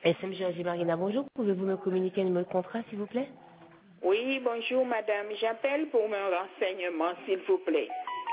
SM Georgie Marina, bonjour. Pouvez-vous me communiquer le numéro de contrat, s'il vous plaît? Oui, bonjour madame. J'appelle pour un renseignement, s'il vous plaît.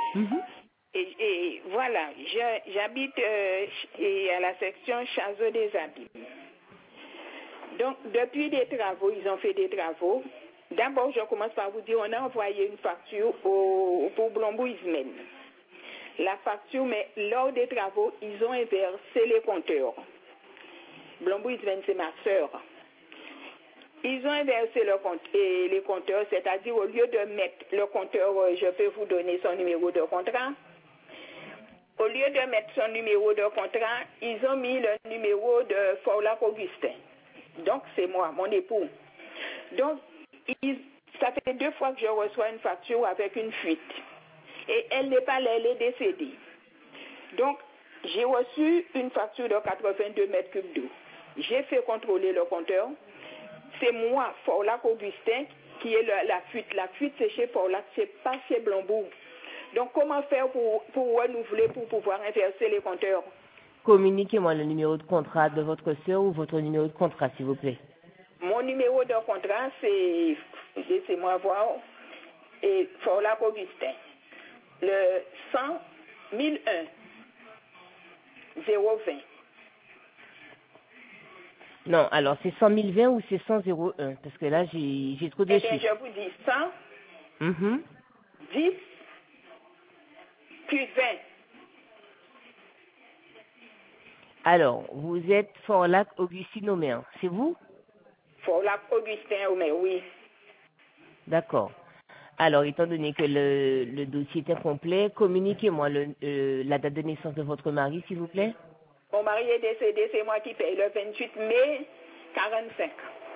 Et voilà, j'habite à la section Chazot des Abîmes. Donc, depuis des travaux, ils ont fait des travaux. D'abord, je commence par vous dire, on a envoyé une facture pour Blombo-Ismen. La facture, mais lors des travaux, ils ont inversé les compteurs. Blombo-Ismen, c'est ma sœur. Ils ont inversé les compteurs, c'est-à-dire au lieu de mettre le compteur, je peux vous donner son numéro de contrat. Au lieu de mettre son numéro de contrat, ils ont mis le numéro de Forlac Augustin. Donc, c'est moi, mon époux. Donc, ça fait 2 fois que je reçois une facture avec une fuite. Et elle n'est pas là, elle est décédée. Donc, j'ai reçu une facture de 82 mètres cubes d'eau. J'ai fait contrôler le compteur. C'est moi, Forlac Augustin, qui est la fuite. La fuite, c'est chez Forlac, c'est pas chez Blombourg. Donc, comment faire pour renouveler, pour pouvoir inverser les compteurs? Communiquez-moi le numéro de contrat de votre sœur ou votre numéro de contrat, s'il vous plaît. Mon numéro de contrat, c'est, laissez-moi voir, et Forlac Augustin. Le 100 1001 020. Non, alors c'est 100 020 ou c'est 100 01? Parce que là, j'ai trop de Eh bien, chiffres. je vous dis 100, 10, puis 20. Alors, vous êtes Forlac Augustine Omer, c'est vous? Forlac Augustin Omer, oui. D'accord. Alors, étant donné que le dossier est incomplet, communiquez-moi la date de naissance de votre mari, s'il vous plaît. Mon mari est décédé, c'est moi qui paye le 28 mai 45.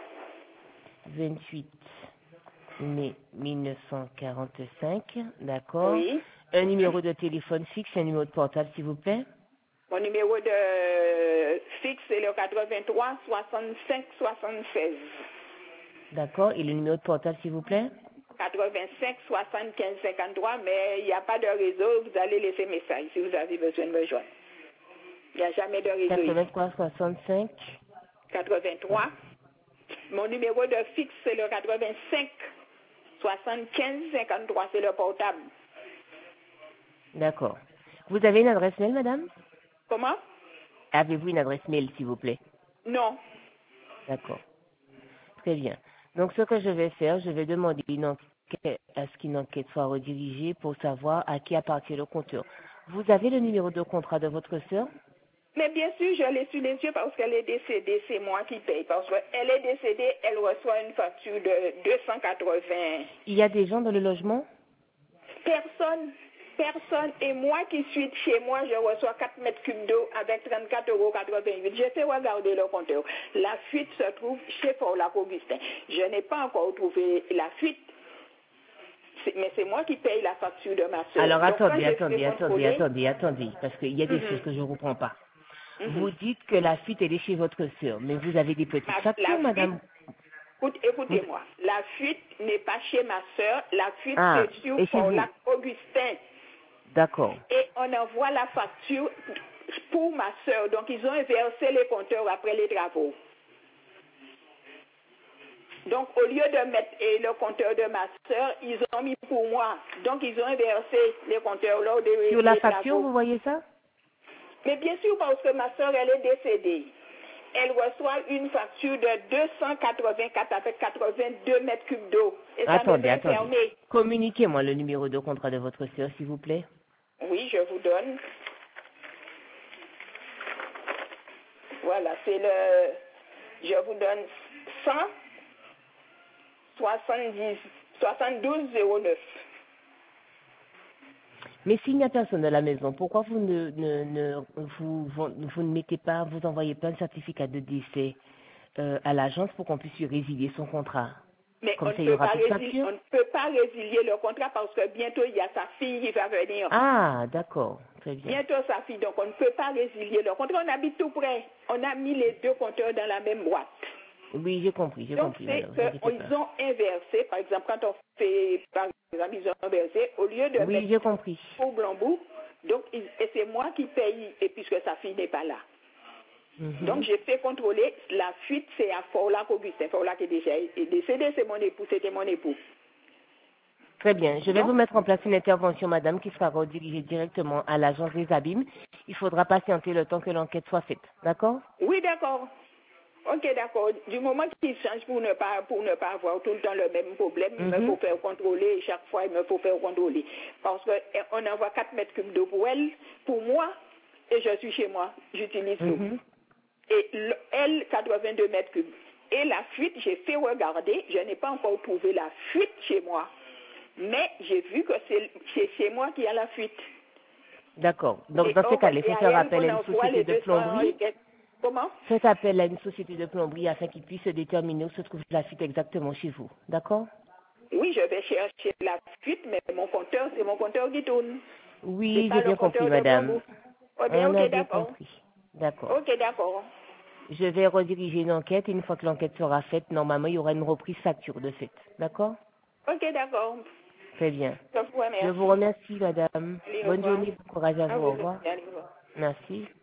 28 mai 1945, d'accord. Oui. Un numéro de téléphone fixe, un numéro de portable, s'il vous plaît. Mon numéro de fixe, c'est le 83 65 76. D'accord. Et le numéro de portable, s'il vous plaît. 85 75 53, mais il n'y a pas de réseau, vous allez laisser message si vous avez besoin de me joindre. Il n'y a jamais de réseau ici. 83 65. 83. Mon numéro de fixe, c'est le 85 75 53, c'est le portable. D'accord. Vous avez une adresse mail, madame? Comment? Avez-vous une adresse mail, s'il vous plaît? Non. D'accord. Très bien. Donc, ce que je vais faire, je vais demander à ce qu'une enquête soit redirigée pour savoir à qui appartient le compteur. Vous avez le numéro de contrat de votre sœur? Mais bien sûr, je l'ai sous les yeux parce qu'elle est décédée, c'est moi qui paye. Parce qu'elle est décédée, elle reçoit une facture de 280. Il y a des gens dans le logement? Personne. Et moi qui suis chez moi, je reçois 4 mètres cubes d'eau avec 34,88 €. J'ai fait regarder le compteur. La fuite se trouve chez Forlac Augustin. Je n'ai pas encore trouvé la fuite. Mais c'est moi qui paye la facture de ma soeur. Alors, Donc, attendez, parce qu'il y a des choses que je ne comprends pas. Vous dites que la fuite, elle est chez votre sœur, mais vous avez des petites factures, madame. Écoutez-moi, la fuite n'est pas chez ma soeur, la fuite c'est sur et chez Forlac Augustin. D'accord. Et on envoie la facture pour ma soeur. Donc, ils ont inversé les compteurs après les travaux. Donc, au lieu de mettre le compteur de ma soeur, ils ont mis pour moi. Donc, ils ont inversé les compteurs lors des travaux. Sur la facture, vous voyez ça? Mais bien sûr, parce que ma soeur, elle est décédée. Elle reçoit une facture de 284 avec 82 mètres cubes d'eau. Et Attendez. ça me fait Communiquez-moi le numéro de contrat de votre sœur, s'il vous plaît. Oui, je vous donne. Voilà, c'est le... Je vous donne 100 72 09. Mais s'il n'y a personne dans la maison, pourquoi vous ne mettez pas, vous envoyez pas un certificat de décès à l'agence pour qu'on puisse lui résilier son contrat? Mais Comme on ça, ne il y aura plus de peut facture. on ne peut pas résilier le contrat parce que bientôt il y a sa fille qui va venir. Ah, d'accord, très bien. Bientôt sa fille, donc on ne peut pas résilier le contrat. On habite tout près. On a mis les 2 compteurs dans la même boîte. Oui, j'ai compris, Donc c'est qu'ils ont inversé, par exemple, quand on fait, par exemple, ils ont inversé, au lieu de mettre pour Blombourg, donc et c'est moi qui paye, et puisque sa fille n'est pas là. Donc, j'ai fait contrôler la fuite, c'est à Fort-Lac-Augustin. Fort-Lac est déjà décédé, c'est mon époux, c'était mon époux. Très bien. Je vais vous mettre en place une intervention, madame, qui sera redirigée directement à l'agence des abîmes. Il faudra patienter le temps que l'enquête soit faite. D'accord? Oui, d'accord. Ok, d'accord. Du moment qu'il change pour ne pas avoir tout le temps le même problème, il me faut faire contrôler. Chaque fois, il me faut faire contrôler. Parce qu'on envoie 4 mètres cubes d'eau pour elle, pour moi, et je suis chez moi. J'utilise l'eau. Et elle, 82 mètres cubes. Et la fuite, j'ai fait regarder. Je n'ai pas encore trouvé la fuite chez moi. Mais j'ai vu que c'est chez moi qu'il y a la fuite. D'accord. Donc, dans ce cas, il faut faire appel à une société de plomberie. Comment? Faites appel à une société de plomberie afin qu'ils puissent déterminer où se trouve la fuite exactement chez vous. D'accord? Oui, je vais chercher la fuite, mais mon compteur, c'est mon compteur qui tourne. Oui, j'ai bien compris, madame. Oh, bien, On a ok, bien d'accord. compris. D'accord. Ok, d'accord. Je vais rediriger une enquête. Une fois que l'enquête sera faite, normalement, il y aura une reprise facture de fait. D'accord? Ok, d'accord. Très bien. Je vous remercie. Je vous remercie, madame. Allez, au Bonne revoir. journée, bon courage à vous. Au revoir. Allez, au revoir. Merci.